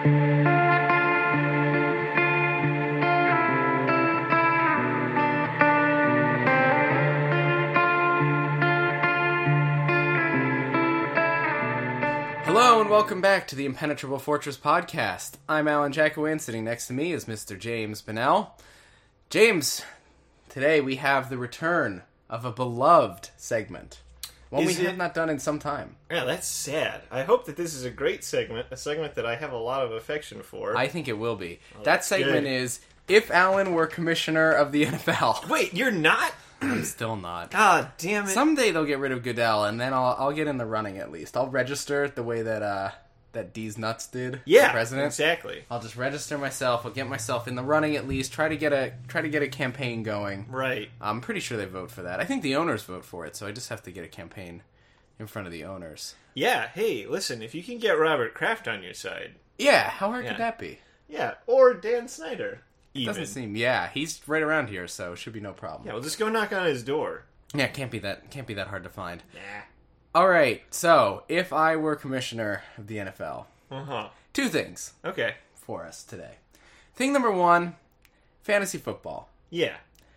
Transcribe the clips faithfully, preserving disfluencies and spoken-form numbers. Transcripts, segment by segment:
Hello and welcome back to the Impenetrable Fortress podcast. I'm Alan Jackowin. Sitting next to me is Mister James Bennell. James, today we have the return of a beloved segment. One Is we it- have not done in some time. Yeah, that's sad. I hope that this is a great segment, a segment that I have a lot of affection for. I think it will be. Oh, that that's segment good. is If Alan Were Commissioner of the N F L. Wait, you're not? I'm still not. God damn it. Someday they'll get rid of Goodell, and then I'll I'll get in the running at least. I'll register the way that uh that D's Nuts did yeah, for president. exactly. I'll just register myself. I'll get myself in the running at least. Try to get a try to get a campaign going. Right. I'm pretty sure they vote for that. I think the owners vote for it, so I just have to get a campaign in front of the owners. Yeah, hey, listen, if you can get Robert Kraft on your side. Yeah, how hard Yeah. could that be? Yeah, or Dan Snyder. Even. Doesn't seem. Yeah, he's right around here, so should be no problem. Yeah, we'll just go knock on his door. Yeah, can't be that can't be that hard to find. Nah. All right, so if I were commissioner of the N F L, Uh-huh. two things Okay. for us today. Thing number one, fantasy football. Yeah.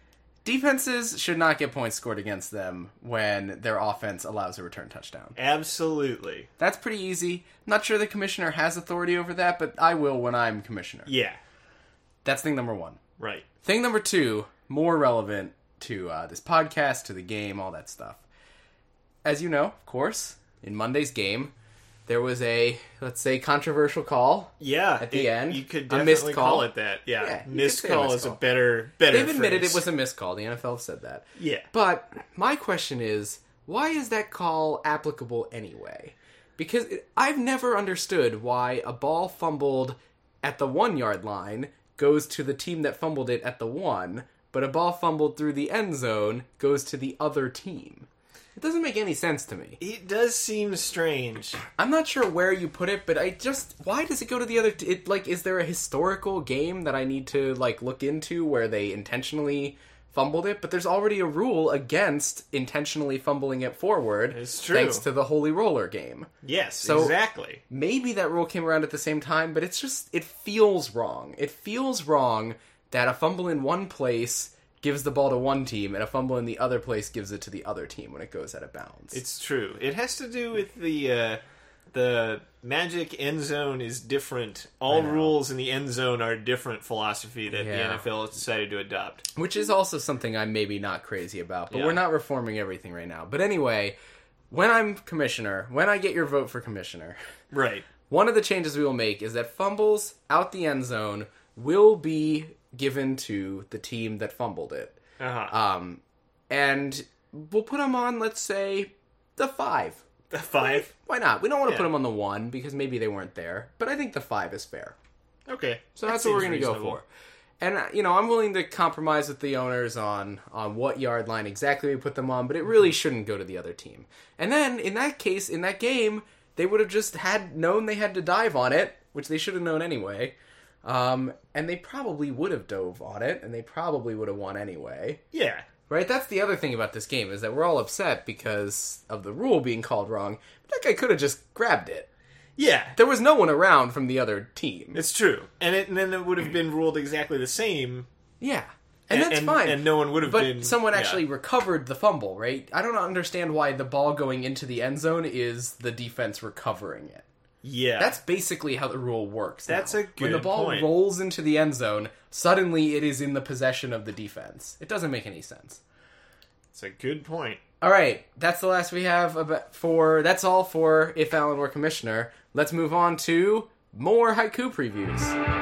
Defenses should not get points scored against them when their offense allows a return touchdown. Absolutely. That's pretty easy. Not sure the commissioner has authority over that, but I will when I'm commissioner. Yeah. That's thing number one. Right. Thing number two, more relevant to uh, this podcast, to the game, all that stuff. As you know, of course, in Monday's game, there was a, let's say, controversial call. Yeah. At the it- end, You could a definitely missed call. call it that. Yeah. Yeah, you could missed say a call missed is a call. better, better They've admitted phrase. it was a missed call. The N F L said that. Yeah. But my question is, why is that call applicable anyway? Because it, I've never understood why a ball fumbled at the one-yard line goes to the team that fumbled it at the one, but a ball fumbled through the end zone goes to the other team. It doesn't make any sense to me. It does seem strange. I'm not sure where you put it, but I just... Why does it go to the other... T- it, like, is there a historical game that I need to, like, look into where they intentionally fumbled it? But there's already a rule against intentionally fumbling it forward. It's true. Thanks to the Holy Roller game. Yes, So- exactly. Maybe that rule came around at the same time, but it's just... It feels wrong. It feels wrong that a fumble in one place gives the ball to one team, and a fumble in the other place gives it to the other team when it goes out of bounds. It's true. It has to do with the uh, the magic end zone is different. All I know. rules in the end zone are a different philosophy that the Yeah. N F L has decided to adopt. Which is also something I'm maybe not crazy about, but Yeah. we're not reforming everything right now. But anyway, when I'm commissioner, when I get your vote for commissioner, Right. one of the changes we will make is that fumbles out the end zone will be given to the team that fumbled it. Uh-huh. Um, and we'll put them on, let's say, the five. The five. Why not? We don't want to Yeah. put them on the one because maybe they weren't there, but I think the five is fair. Okay. So That that's what we're seems going to go reasonable. for. And, uh, you know, I'm willing to compromise with the owners on, on what yard line exactly we put them on, but it really shouldn't go to the other team. And then, in that case, in that game, they would have just had known they had to dive on it, which they should have known anyway. Um, and they probably would have dove on it, and they probably would have won anyway. Yeah. Right? That's the other thing about this game, is that we're all upset because of the rule being called wrong. But that guy could have just grabbed it. Yeah. There was no one around from the other team. It's true. And, it, and then it would have been ruled exactly the same. Yeah. And, that's fine. And no one would have but been... someone yeah. actually recovered the fumble, right? I don't understand why the ball going into the end zone is the defense recovering it. Yeah. That's basically how the rule works. That's now. a good When the ball point. rolls into the end zone, suddenly it is in the possession of the defense. It doesn't make any sense. It's a good point. All right, that's the last we have about for. That's all for If Alan Were Commissioner. Let's move on to more haiku previews.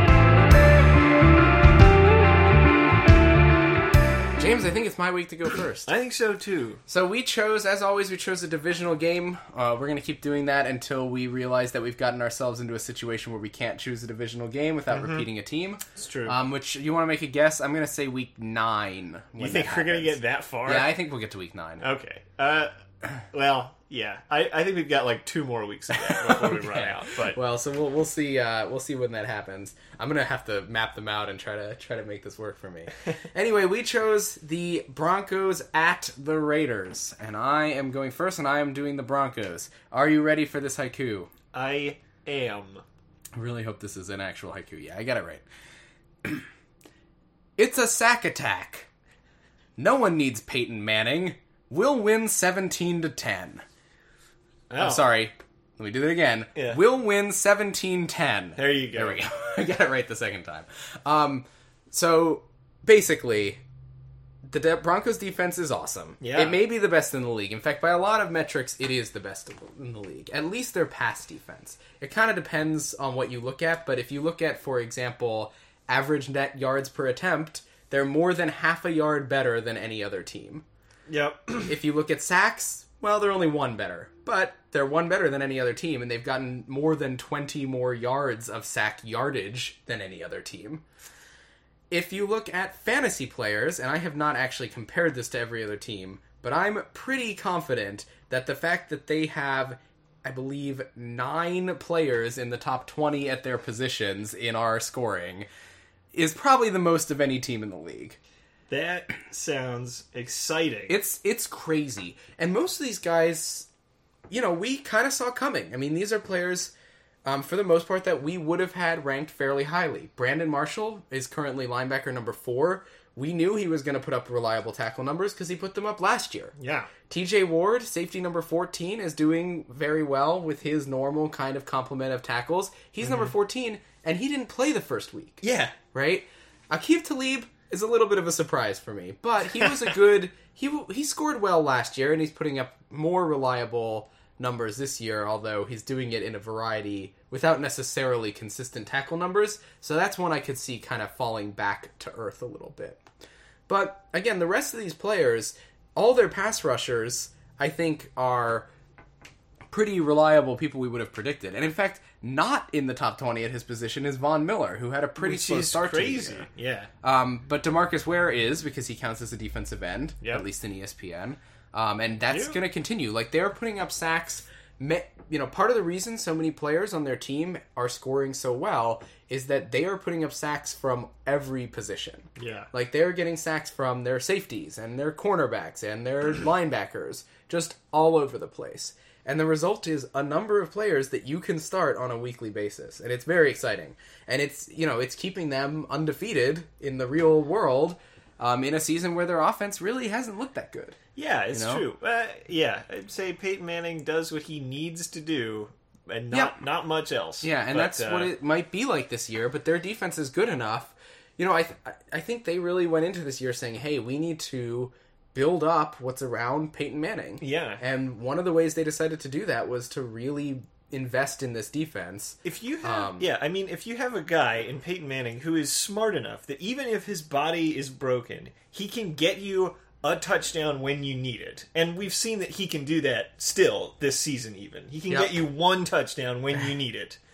James, I think it's my week to go first. I think so, too. So we chose, as always, we chose a divisional game. Uh, we're going to keep doing that until we realize that we've gotten ourselves into a situation where we can't choose a divisional game without Mm-hmm. repeating a team. It's true. Um, which, you want to make a guess? I'm going to say week nine. you think we're going to get that far? Yeah, I think we'll get to week nine. Okay. Uh, well, yeah. I, I think we've got like two more weeks of that before we run Okay. out. But Well, so we'll we'll see uh, we'll see when that happens. I'm gonna have to map them out and try to try to make this work for me. Anyway, we chose the Broncos at the Raiders, and I am going first, and I am doing the Broncos. Are you ready for this haiku? I am. I really hope this is an actual haiku. Yeah, I got it right. It's a sack attack. No one needs Peyton Manning. We'll win seventeen to ten. Oh. I'm sorry. Let me do that again. Yeah. We'll win seventeen ten. There you go. There we go. I got it right the second time. Um, so, basically, the De- Broncos defense is awesome. Yeah. It may be the best in the league. In fact, by a lot of metrics, it is the best in the league. At least their pass defense. It kind of depends on what you look at, but if you look at, for example, average net yards per attempt, they're more than half a yard better than any other team. Yep. If you look at sacks, well, they're only one better. But they're one better than any other team, and they've gotten more than twenty more yards of sack yardage than any other team. If you look at fantasy players, and I have not actually compared this to every other team, but I'm pretty confident that the fact that they have, I believe, nine players in the top twenty at their positions in our scoring is probably the most of any team in the league. That sounds exciting. It's it's crazy. And most of these guys, you know, we kind of saw coming. I mean, these are players, um, for the most part, that we would have had ranked fairly highly. Brandon Marshall is currently linebacker number four. We knew he was going to put up reliable tackle numbers because he put them up last year. Yeah. T J Ward, safety number fourteen, is doing very well with his normal kind of complement of tackles. He's mm-hmm. number fourteen, and he didn't play the first week. Yeah. Right? Aqib Talib is a little bit of a surprise for me, but he was a good... he he scored well last year, and he's putting up more reliable numbers this year, although he's doing it in a variety without necessarily consistent tackle numbers, so that's one I could see kind of falling back to earth a little bit. But, again, the rest of these players, all their pass rushers, I think, are pretty reliable people we would have predicted. And, in fact, not in the top twenty at his position is Von Miller, who had a pretty Which slow is start crazy. to the year. Yeah. Um, but DeMarcus Ware is, because he counts as a defensive end, Yep. at least in E S P N. Um, and that's Yeah. going to continue. Like, they're putting up sacks. You know, part of the reason so many players on their team are scoring so well is that they are putting up sacks from every position. Yeah. Like, they're getting sacks from their safeties and their cornerbacks and their linebackers, just all over the place. And the result is a number of players that you can start on a weekly basis. And it's very exciting. And it's, you know, it's keeping them undefeated in the real world um, in a season where their offense really hasn't looked that good. Yeah, it's You know? true. Uh, yeah, I'd say Peyton Manning does what he needs to do, and not Yep. not much else. Yeah, and But, that's uh, what it might be like this year, but their defense is good enough. You know, I th- I think they really went into this year saying, hey, we need to build up what's around Peyton Manning. Yeah. And one of the ways they decided to do that was to really invest in this defense. If you have, Um, yeah, I mean, if you have a guy in Peyton Manning who is smart enough that even if his body is broken, he can get you a touchdown when you need it. And we've seen that he can do that still this season even. He can Yep. get you one touchdown when you need it.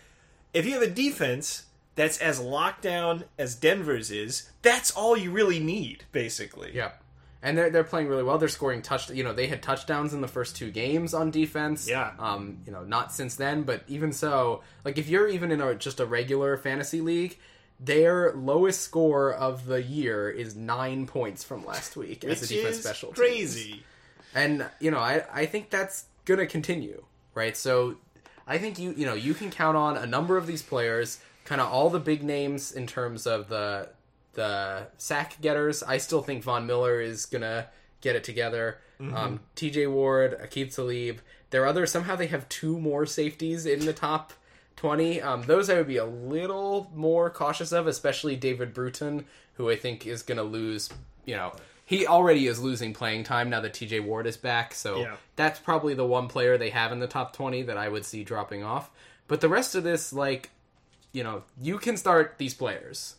If you have a defense that's as locked down as Denver's is, that's all you really need, basically. Yeah. And they're they're playing really well. They're scoring touch. You know, they had touchdowns in the first two games on defense. Yeah. Um. You know, not since then, but even so, like if you're even in a just a regular fantasy league, their lowest score of the year is nine points from last week as a Which defense is special teams. crazy. And you know, I I think that's gonna continue, right? So I think you you know you can count on a number of these players, kind of all the big names in terms of the. The sack getters. I still think Von Miller is gonna get it together. Mm-hmm. Um, T J Ward, Aqib Talib. There are others. Somehow they have two more safeties in the top twenty. Um, those I would be a little more cautious of, especially David Bruton, who I think is gonna lose. You know, he already is losing playing time now that T J Ward is back. So Yeah. that's probably the one player they have in the top twenty that I would see dropping off. But the rest of this, like, you know, you can start these players.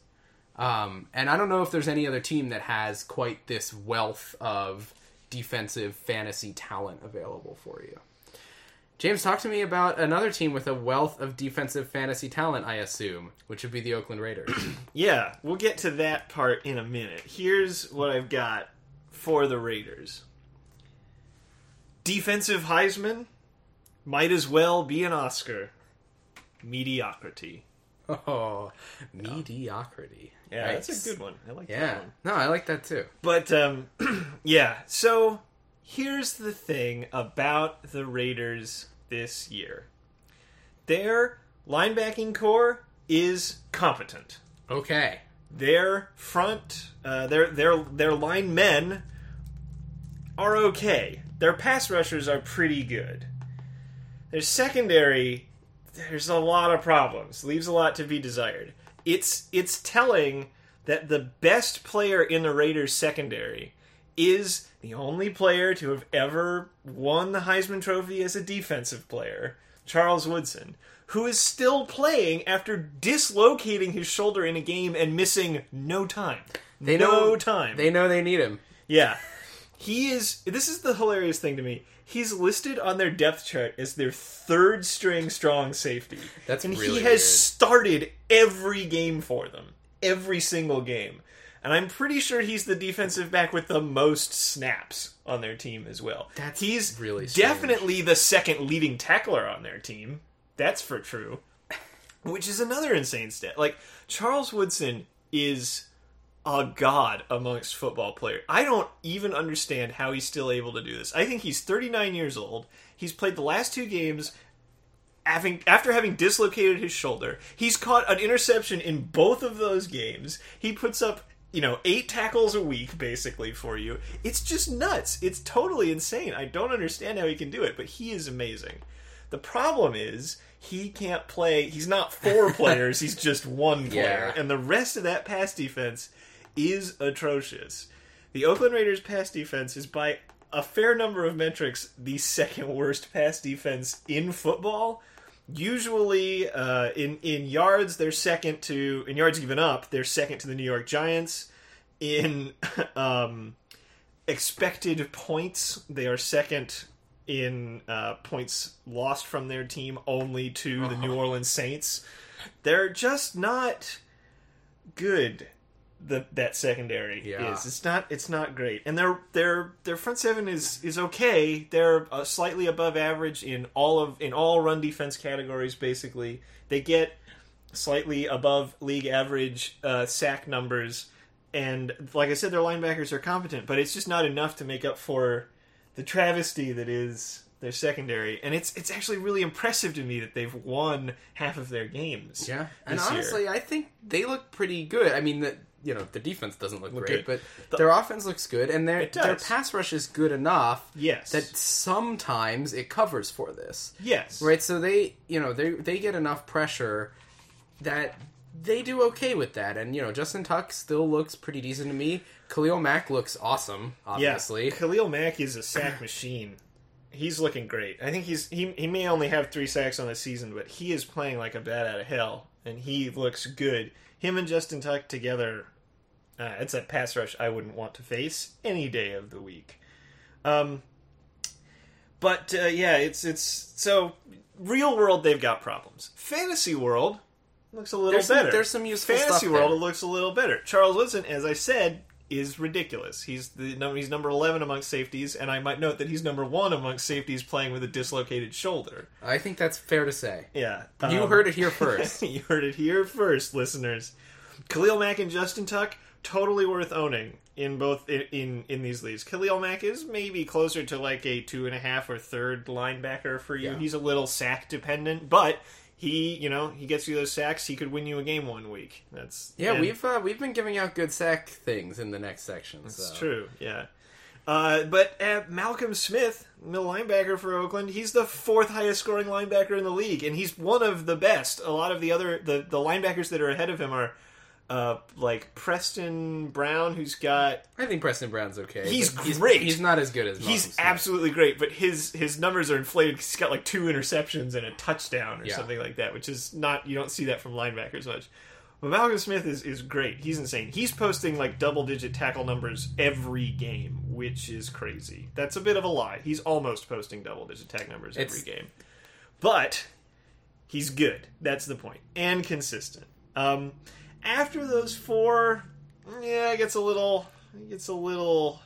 Um, and I don't know if there's any other team that has quite this wealth of defensive fantasy talent available for you. James, talk to me about another team with a wealth of defensive fantasy talent, I assume, which would be the Oakland Raiders. Yeah, we'll get to that part in a minute. Here's what I've got for the Raiders. Defensive Heisman might as well be an Oscar. Mediocrity. Oh, mediocrity. Yeah, Nice. that's a good one. I like that Yeah. one. No, I like that too. But, um, yeah, so here's the thing about the Raiders this year. Their linebacking core is competent. Okay. Their front, uh, their their their line men are okay. Their pass rushers are pretty good. Their secondary, there's a lot of problems. Leaves a lot to be desired. It's it's telling that the best player in the Raiders secondary is the only player to have ever won the Heisman Trophy as a defensive player, Charles Woodson, who is still playing after dislocating his shoulder in a game and missing no time. They no know, time. They know they need him. Yeah. He is... This is the hilarious thing to me. He's listed on their depth chart as their third string strong safety. That's and really he has weird. started every game for them. Every single game. And I'm pretty sure he's the defensive back with the most snaps on their team as well. That's he's really strange. definitely the second leading tackler on their team. That's for true. Which is another insane stat. Like, Charles Woodson is a god amongst football players. I don't even understand how he's still able to do this. I think he's thirty-nine years old. He's played the last two games having, after having dislocated his shoulder. He's caught an interception in both of those games. He puts up, you know, eight tackles a week, basically, for you. It's just nuts. It's totally insane. I don't understand how he can do it, but he is amazing. The problem is, he can't play... He's not four players, he's just one player. Yeah. And the rest of that pass defense is atrocious. The Oakland Raiders pass defense is, by a fair number of metrics, the second worst pass defense in football. Usually, uh, in, in yards, they're second to... In yards given up, they're second to the New York Giants. In um, expected points, they are second in uh, points lost from their team only to the New Orleans Saints. They're just not good. The that secondary Yeah. is. It's not. It's not great. And their their their front seven is is okay. They're uh, slightly above average in all of in all run defense categories. Basically, they get slightly above league average uh, sack numbers. And like I said, their linebackers are competent, but it's just not enough to make up for the travesty that is their secondary. And it's it's actually really impressive to me that they've won half of their games. Yeah, and this honestly, year. I think they look pretty good. I mean, the, you know, the defense doesn't look, Look great, good. but their offense looks good, and their It does. their pass rush is good enough Yes. that sometimes it covers for this. Yes. Right, so they, you know, they they get enough pressure that they do okay with that. And, you know, Justin Tuck still looks pretty decent to me. Khalil Mack looks awesome, obviously. Yeah. Khalil Mack is a sack machine. He's looking great. I think he's he he may only have three sacks on the season, but he is playing like a bat out of hell, and he looks good. Him and Justin Tuck together, uh, it's a pass rush I wouldn't want to face any day of the week. Um, but uh, yeah, it's it's so real world they've got problems. Fantasy world looks a little There's some- better. there's some useful Fantasy stuff world there. it looks a little better. Charles Woodson, as I said, is ridiculous. He's the number he's number eleven amongst safeties, and I might note that he's number one amongst safeties playing with a dislocated shoulder. I think that's fair to say. Yeah, You um, heard it here first. you heard it here first, listeners. Khalil Mack and Justin Tuck, totally worth owning in both in, in in these leagues. Khalil Mack is maybe closer to like a two and a half or third linebacker for you. Yeah. He's a little sack dependent, but he, you know, he gets you those sacks. He could win you a game one week. That's Yeah, and we've uh, we've been giving out good sack things in the next section. It's so. true. Yeah. Uh, but uh, Malcolm Smith, middle linebacker for Oakland, he's the fourth highest scoring linebacker in the league, and he's one of the best. A lot of the other the, the linebackers that are ahead of him are uh, like Preston Brown, who's got I think Preston Brown's okay. He's but great. He's, not as good as Malcolm he's Smith. absolutely great, but his his numbers are inflated because he's got like two interceptions and a touchdown or Yeah. something like that, which is not you don't see that from linebackers much. But Malcolm Smith is, is great. He's insane. He's posting like double digit tackle numbers every game, which is crazy. That's a bit of a lie. He's almost posting double digit tack numbers every It's- game. But he's good. That's the point. And consistent. Um, after those four, yeah, it gets a little it gets a little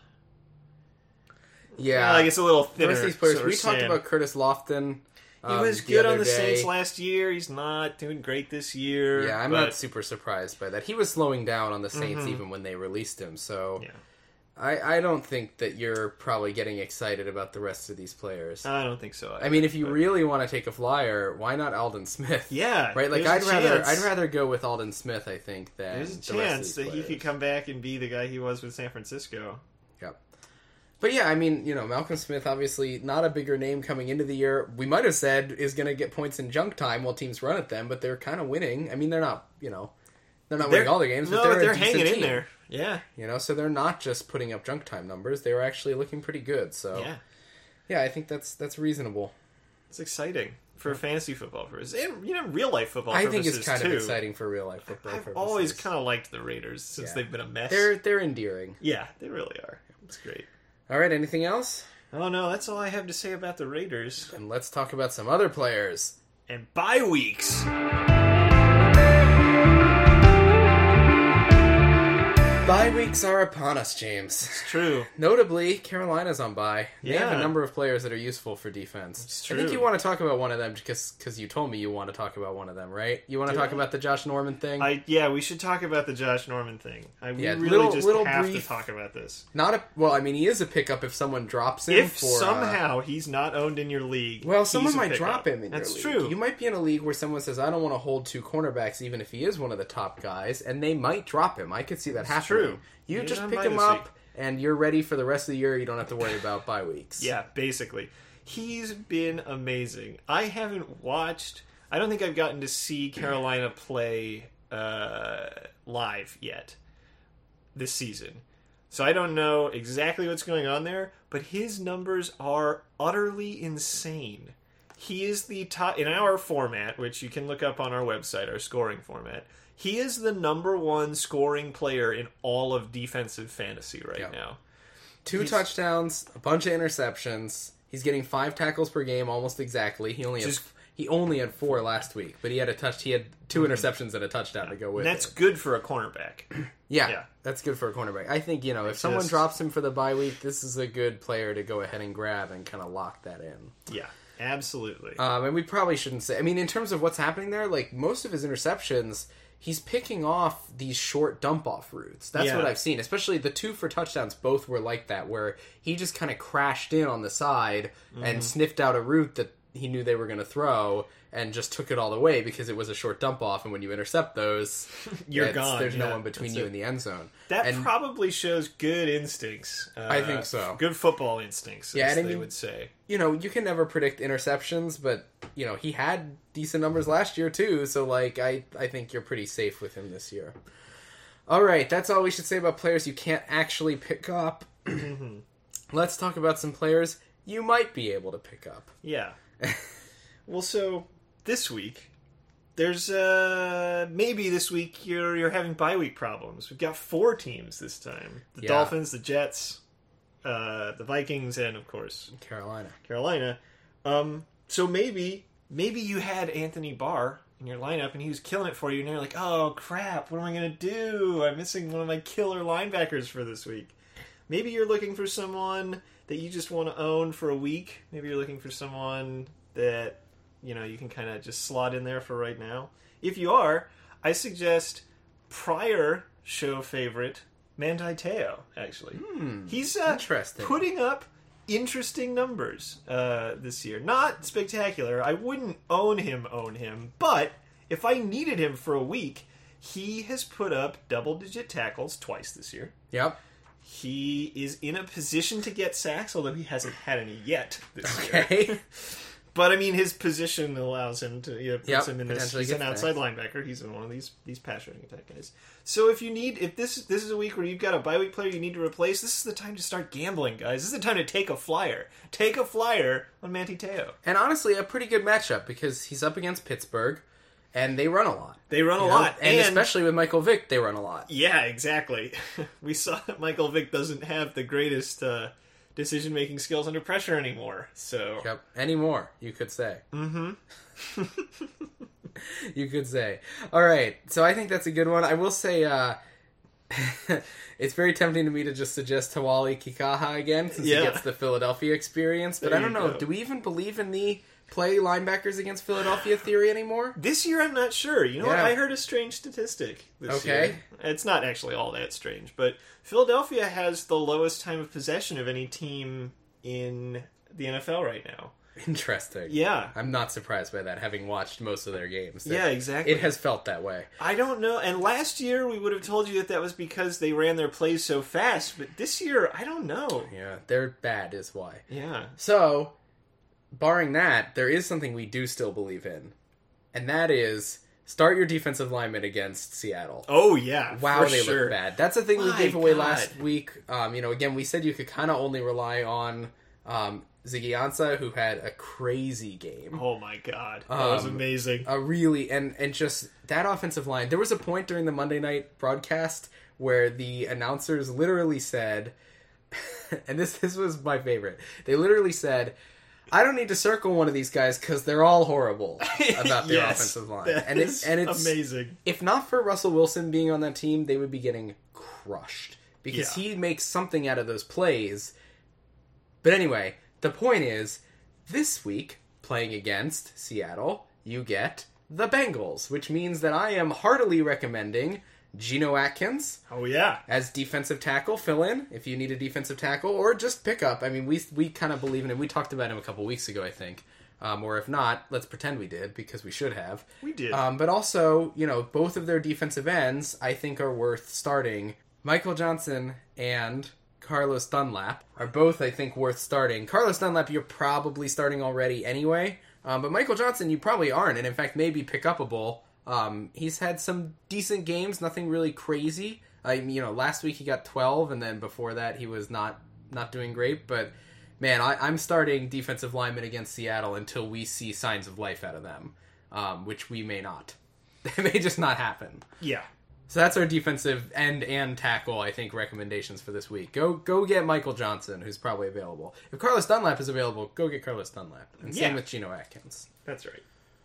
Yeah, uh, it gets a little the thinner. rest of these players. sort We of talked sand. about Curtis Lofton. He um, was good on other the day. Saints last year. He's not doing great this year. Yeah, I'm but, not super surprised by that. He was slowing down on the Saints Mhm. even when they released him. So, Yeah. I, I don't think that you're probably getting excited about the rest of these players. I don't think so. Either, I mean, if you but... really want to take a flyer, why not Alden Smith? Yeah, right. Like I'd rather chance. I'd rather go with Alden Smith. I think than there's a the rest chance of that these he players. could come back and be the guy he was with San Francisco. Yep. But yeah, I mean, you know, Malcolm Smith, obviously not a bigger name coming into the year. We might have said is going to get points in junk time while teams run at them, but they're kind of winning. I mean, they're not, you know, they're not They're, winning all their games, no, but they're, but they're a decent hanging team, in there. Yeah. You know, so they're not just putting up junk time numbers. They were actually looking pretty good. So Yeah. yeah, I think that's that's reasonable. It's exciting for fantasy football purposes. And, you know, real life football I purposes, think it's kind too. of exciting for real life football I've purposes. always kind of liked the Raiders since Yeah. they've been a mess. They're they're endearing. Yeah, they really are. It's great. All right, anything else? Oh, no, that's all I have to say about the Raiders. And let's talk about some other players. And bye weeks. Bye weeks are upon us, James. It's true. Notably, Carolina's on bye. They have Yeah. a number of players that are useful for defense. It's I think true. you want to talk about one of them because cause you told me you want to talk about one of them, right? You want to Do talk I? about the Josh Norman thing? I Yeah, we should talk about the Josh Norman thing. I we Yeah, really little- just little have brief- to talk about this. Not a well. I mean, he is a pickup if someone drops him. If for, uh, somehow he's not owned in your league, well, he's someone a might pickup. drop him in That's your league. true. You might be in a league where someone says, "I don't want to hold two cornerbacks, even if he is one of the top guys," and they might drop him. I could see that That's happening. true. You He's just on pick my him this up, week. and you're ready for the rest of the year. You don't have to worry about bye weeks. Yeah, basically. He's been amazing. I haven't watched... I don't think I've gotten to see Carolina play uh, live yet this season. So I don't know exactly what's going on there, but his numbers are utterly insane. He is the top... In our format, which you can look up on our website, our scoring format, he is the number one scoring player in all of defensive fantasy right Yeah. now. Two He's- touchdowns, a bunch of interceptions. He's getting five tackles per game, almost exactly. He only Just- had he only had four last week, but he had a touch. He had two interceptions and a touchdown to go with And that's it. good for a cornerback. Yeah, yeah. that's good for a cornerback. I think you know if someone just- drops him for the bye week, this is a good player to go ahead and grab and kind of lock that in. Yeah, absolutely. Um, and we probably shouldn't say. I mean, in terms of what's happening there, like most of his interceptions, he's picking off these short dump off routes. That's Yeah. what I've seen. Especially the two for touchdowns, both were like that, where he just kind of crashed in on the side Mm-hmm. and sniffed out a route that he knew they were going to throw and just took it all the way because it was a short dump off. And when you intercept those, You're it's- gone. There's no Yeah, one between that's you it. and the end zone. that and probably shows good instincts. Uh, I think so. Good football instincts, Yeah, as and I they mean- would say. you know, you can never predict interceptions, but you know he had decent numbers last year too. So like, I I think you're pretty safe with him this year. All right, that's all we should say about players you can't actually pick up. Let's talk about some players you might be able to pick up. Yeah. Well, so this week, there's uh maybe this week you're you're having bye week problems. We've got four teams this time: the Yeah. Dolphins, the Jets, uh, the Vikings, and of course Carolina. Carolina. Um, so maybe maybe you had Anthony Barr in your lineup and he was killing it for you, and you're like, oh crap, what am I gonna do? I'm missing one of my killer linebackers for this week. Maybe you're looking for someone that you just want to own for a week. Maybe you're looking for someone that you know you can kind of just slot in there for right now. If you are, I suggest prior show favorite Manti Te'o. Actually, Hmm, he's uh, interesting. putting up interesting numbers uh, this year. Not spectacular. I wouldn't own him, own him. But if I needed him for a week, he has put up double-digit tackles twice this year. Yep. He is in a position to get sacks, although he hasn't had any yet this year. Okay. But I mean, his position allows him to. You know, puts Yep, him in this. potentially He's an gets outside linebacker. He's in one of these these pass rushing attack guys. So if you need, if this this is a week where you've got a bye week player you need to replace, this is the time to start gambling, guys. This is the time to take a flyer. Take a flyer on Manti Te'o. And honestly, a pretty good matchup because he's up against Pittsburgh, and they run a lot. They run a You know? lot, and, and especially with Michael Vick, they run a lot. yeah, exactly. We saw that Michael Vick doesn't have the greatest uh, decision making skills under pressure anymore. So Yep. Any more, you could say. mm-hmm. You could say. All right. So I think that's a good one. I will say uh, it's very tempting to me to just suggest Hawali Kikaha again since Yeah. he gets the Philadelphia experience. But There I don't you know. go. Do we even believe in the play linebackers against Philadelphia theory anymore? This year, I'm not sure. You know Yeah. what? I heard a strange statistic this Okay. year. It's not actually all that strange, but Philadelphia has the lowest time of possession of any team in the N F L right now. Interesting. Yeah. I'm not surprised by that, having watched most of their games. Yeah, exactly. It has felt that way. I don't know. And last year, we would have told you that that was because they ran their plays so fast, but this year, I don't know. Yeah, they're bad is why. Yeah. So, barring that, there is something we do still believe in, and that is start your defensive lineman against Seattle. Oh, yeah. Wow, for they sure. look bad. That's a thing we My gave away God. last week. Um, you know, again, we said you could kind of only rely on um, Ziggy Ansah, who had a crazy game. Oh, my God. That was Um, amazing. A really, and, and just that offensive line. There was a point during the Monday night broadcast where the announcers literally said, and this this was my favorite. They literally said, I don't need to circle one of these guys because they're all horrible about their Yes, offensive line. that And is it's and it's amazing. If not for Russell Wilson being on that team, they would be getting crushed because Yeah. he makes something out of those plays. But anyway, the point is, this week playing against Seattle, you get the Bengals, which means that I am heartily recommending Geno Atkins Oh, yeah. as defensive tackle, fill in if you need a defensive tackle, or just pick up. I mean, we we kind of believe in him. We talked about him a couple weeks ago, I think. Um, or if not, let's pretend we did, because we should have. We did. Um, but also, you know, both of their defensive ends, I think, are worth starting. Michael Johnson and Carlos Dunlap are both, I think, worth starting. Carlos Dunlap, you're probably starting already anyway. Um, but Michael Johnson, you probably aren't, and in fact, maybe pick upable. Um, he's had some decent games, nothing really crazy. I you know, last week he got twelve, and then before that he was not not doing great. But man, I, I'm starting defensive linemen against Seattle until we see signs of life out of them, um, which we may not. It may just not happen. Yeah. So that's our defensive end and tackle, I think, recommendations for this week. Go go get Michael Johnson, who's probably available. If Carlos Dunlap is available, go get Carlos Dunlap. And same Yeah. with Geno Atkins. That's right.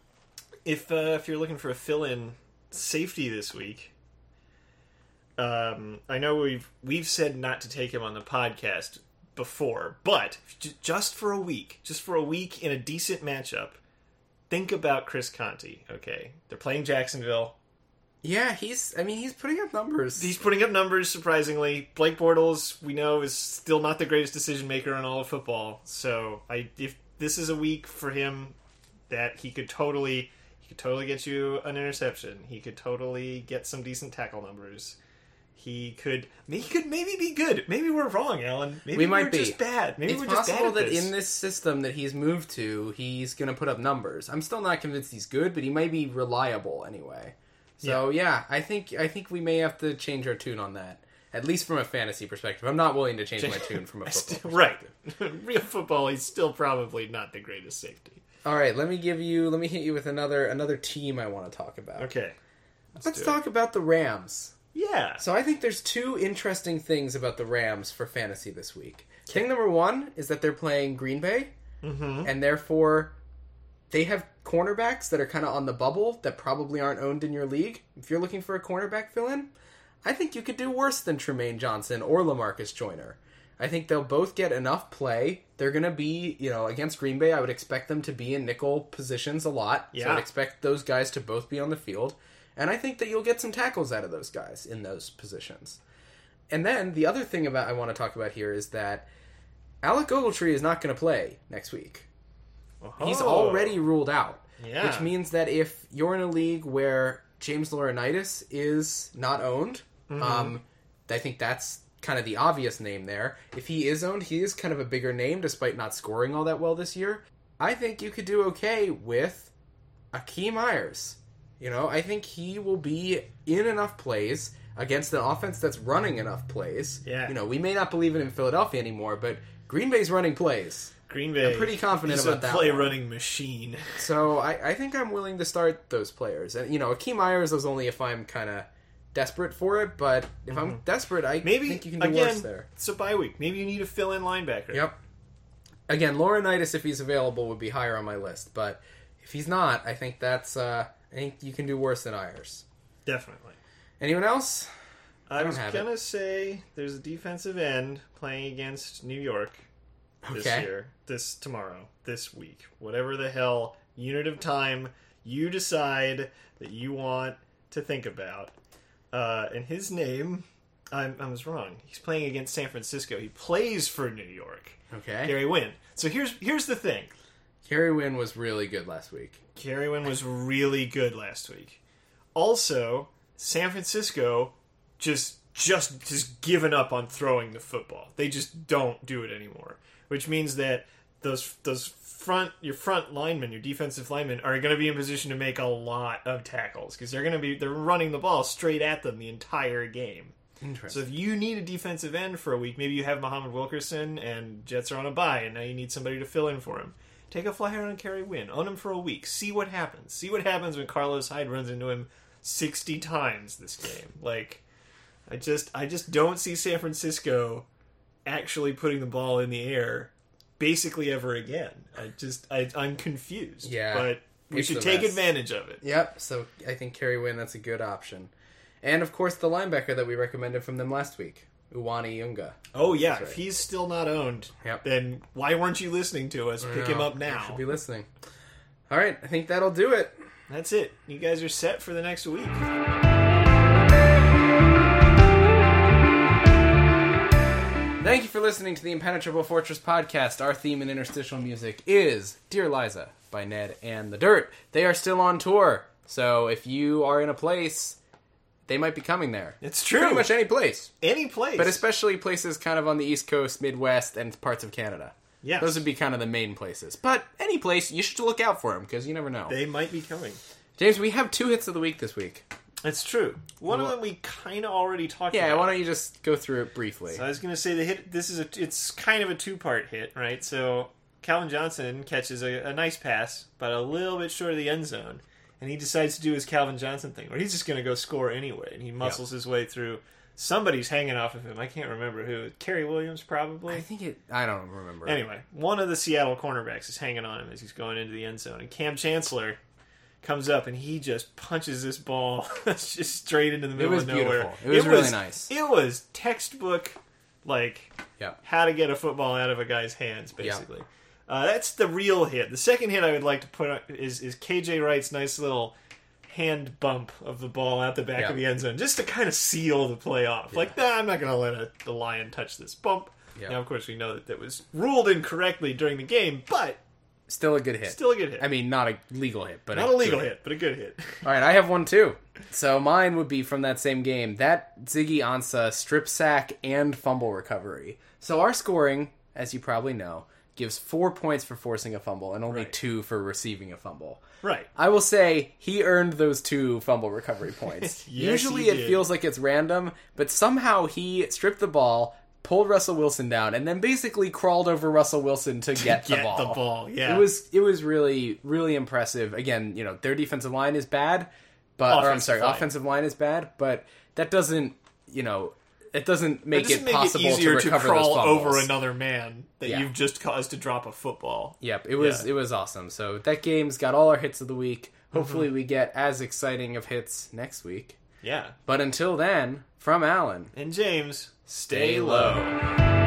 If uh, if you're looking for a fill-in safety this week, um, I know we've we've said not to take him on the podcast before, but j- just for a week, just for a week in a decent matchup, think about Chris Conte. Okay, they're playing Jacksonville. Yeah, he's, I mean, he's putting up numbers. He's putting up numbers, surprisingly. Blake Bortles, we know, is still not the greatest decision maker in all of football. So, I if this is a week for him that he could totally, he could totally get you an interception. He could totally get some decent tackle numbers. He could, he could maybe be good. Maybe we're wrong, Alan. Maybe We might we're be. just bad. Maybe It's we're just bad possible at that this. in this system that he's moved to, he's going to put up numbers. I'm still not convinced he's good, but he might be reliable anyway. So yeah. I think I think we may have to change our tune on that, at least from a fantasy perspective. I'm not willing to change my tune from a football. Right. Real football, he's still probably not the greatest safety. All right, let me give you. Let me hit you with another another team I want to talk about. Okay. Let's do it. talk about the Rams. Yeah. So I think there's two interesting things about the Rams for fantasy this week. Thing number one is that they're playing Green Bay, Mm-hmm. and therefore they have cornerbacks that are kind of on the bubble that probably aren't owned in your league. If you're looking for a cornerback fill-in, I think you could do worse than Tremaine Johnson or LaMarcus Joyner. I think they'll both get enough play. They're going to be, you know, against Green Bay, I would expect them to be in nickel positions a lot. So Yeah. I'd expect those guys to both be on the field. And I think that you'll get some tackles out of those guys in those positions. And then the other thing about I want to talk about here is that Alec Ogletree is not going to play next week. He's Oh. already ruled out. Yeah. Which means that if you're in a league where James Laurinaitis is not owned, Mm-hmm. um, I think that's kind of the obvious name there. If he is owned, he is kind of a bigger name despite not scoring all that well this year. I think you could do okay with Akeem Myers. You know, I think he will be in enough plays against an offense that's running enough plays. Yeah. You know, we may not believe it in Philadelphia anymore, but Green Bay's running plays. Green Bay. I'm pretty confident He's about a that play one. running machine. So I, I think I'm willing to start those players. And, you know, Akeem Myers is only if I'm kind of desperate for it, but if I'm desperate, I Maybe think you can do again, worse there. it's a bye week. Maybe you need a fill-in linebacker. Yep. Again, Laurinaitis, if he's available, would be higher on my list. But if he's not, I think that's, uh, I think you can do worse than Ayers. Definitely. Anyone else? I, don't was have gonna say there's a defensive end playing against New York. this Okay. year, this tomorrow, this week, whatever the hell unit of time you decide that you want to think about. Uh, and his name, I, I was wrong. He's playing against San Francisco. He plays for New York. Okay. Gary Wynn. So here's here's the thing. Gary Wynn was really good last week. Gary Wynn was really good last week. Also, San Francisco just just just given up on throwing the football. They just don't do it anymore. Which means that those those front your front linemen, your defensive linemen, are going to be in position to make a lot of tackles because they're going to be they're running the ball straight at them the entire game. So Interesting. if you need a defensive end for a week, maybe you have Muhammad Wilkerson and Jets are on a bye, and now you need somebody to fill in for him. Take a flyer on Kerry Wynn. Own him for a week. See what happens. See what happens when Carlos Hyde runs into him sixty times this game. Like, I just, I just don't see San Francisco actually putting the ball in the air basically ever again. I just, I, I'm confused. Yeah, but we it's should the take mess. advantage of it. Yep, so I think Kerry Wynn, that's a good option. And, of course, the linebacker that we recommended from them last week, Uwani Yunga. Oh yeah, That's if right. he's still not owned, Yep. then why weren't you listening to us? Pick him No, up you now. should be listening. All right, I think that'll do it. That's it. You guys are set for the next week. Thank you for listening to the Impenetrable Fortress podcast. Our theme and interstitial music is Dear Liza by Ned and the Dirt. They are still on tour, so if you are in a place, they might be coming there. It's true. Pretty much any place, Any place. but especially places kind of on the East Coast, Midwest, and parts of Canada. yes. Those would be kind of the main places. But any place, you should look out for them, because you never know. They might be coming. James, we have two hits of the week this week. That's true. One Well- of them we kind of already talked Yeah, about. why don't you just go through it briefly? So I was going to say the hit. This is a. It's kind of a two-part hit, right? So Calvin Johnson catches a, a nice pass, but a little bit short of the end zone, and he decides to do his Calvin Johnson thing, where he's just going to go score anyway, and he muscles his way through. Somebody's hanging off of him. I can't remember who. Kerry Williams, probably. I think it... I don't remember. Anyway, one of the Seattle cornerbacks is hanging on him as he's going into the end zone, and Cam Chancellor comes up and he just punches this ball just straight into the middle was of nowhere. beautiful. It was really nice. It was textbook, like, Yeah. how to get a football out of a guy's hands, basically. Uh, that's the real hit. The second hit I would like to put on is, is K J Wright's nice little hand bump of the ball out the back Yeah. of the end zone, just to kind of seal the play off. Like, nah, I'm not going to let a, the Lion touch this bump. Yeah. Now, of course, we know that that was ruled incorrectly during the game, but Still a good hit. still a good hit. I mean, not a legal hit, but Not a a legal good hit, but a good hit. All right, I have one too. So mine would be from that same game. That Ziggy Ansah strip sack and fumble recovery. So our scoring, as you probably know, gives four points for forcing a fumble and only Right. two for receiving a fumble. Right. I will say he earned those two fumble recovery points. Yes, Usually he it did. feels like it's random, but somehow he stripped the ball, pulled Russell Wilson down, and then basically crawled over Russell Wilson to get, the Get ball. the ball, yeah. It was it was really really impressive. Again, you know, their defensive line is bad, but or I'm Offensive sorry, line. offensive line is bad, but that doesn't, you know, it doesn't make It doesn't it make possible it easier to to, recover crawl those fumbles. over another man that Yeah. you've just caused to drop a football. Yep, it was Yeah. it was awesome. So that game's got all our hits of the week. Hopefully Mm-hmm. we get as exciting of hits next week. Yeah. But until then, from Alan, And James, stay stay low. low.